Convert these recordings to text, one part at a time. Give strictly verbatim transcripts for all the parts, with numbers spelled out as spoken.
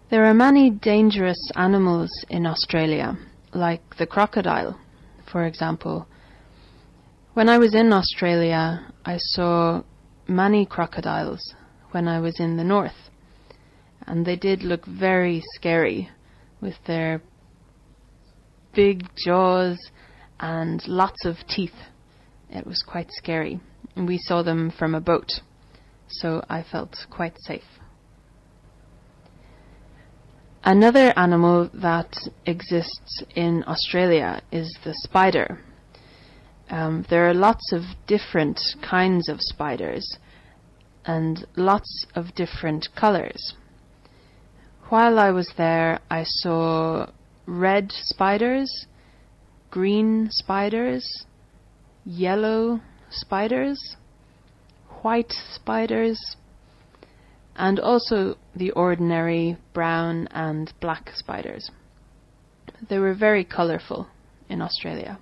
There are many dangerous animals in Australia, like the crocodile, for example. When I was in Australia, I saw many crocodiles when I was in the north, and they did look very scary with their big jaws and lots of teeth. It was quite scary, and we saw them from a boat, so I felt quite safe. Another animal that exists in Australia is the spider. Um, there are lots of different kinds of spiders and lots of different colors. While I was there, I saw red spiders, green spiders, yellow spiders, white spiders, and also the ordinary brown and black spiders. They were very colourful in Australia.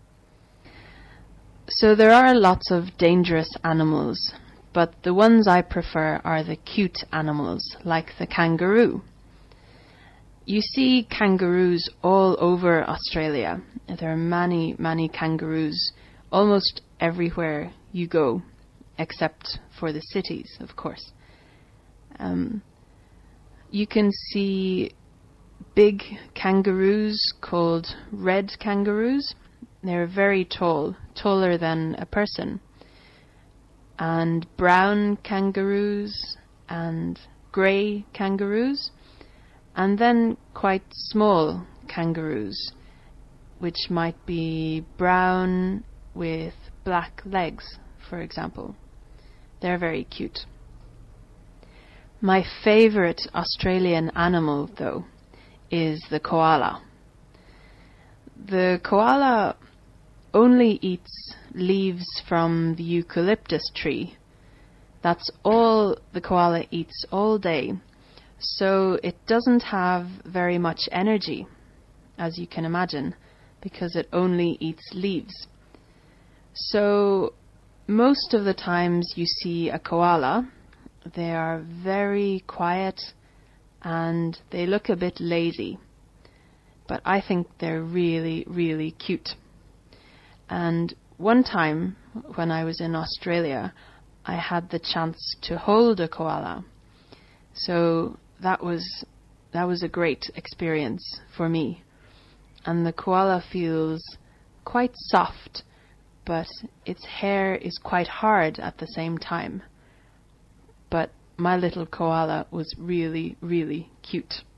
So there are lots of dangerous animals, but the ones I prefer are the cute animals, like the kangaroo. You see kangaroos all over Australia. There are many, many kangaroos almost everywhere you go, except for the cities, of course. Um, you can see big kangaroos called red kangaroos. They're very tall, taller than a person. And brown kangaroos and grey kangaroos. And then quite small kangaroos, which might be brown with black legs, for example. They're very cute. My favourite Australian animal, though, is the koala. The koala only eats leaves from the eucalyptus tree. That's all the koala eats all day. So it doesn't have very much energy, as you can imagine, because it only eats leaves. So most of the times you see a koala, they are very quiet and they look a bit lazy. But I think they're really, really cute. And one time when I was in Australia, I had the chance to hold a koala. So that was that was a great experience for me. And the koala feels quite soft, but its hair is quite hard at the same time. But my little koala was really, really cute.